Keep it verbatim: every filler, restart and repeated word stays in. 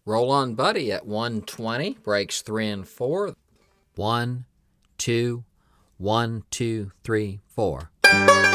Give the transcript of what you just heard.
Roll on Buddy at one twenty, breaks three and four. One, two, one, two, three, four.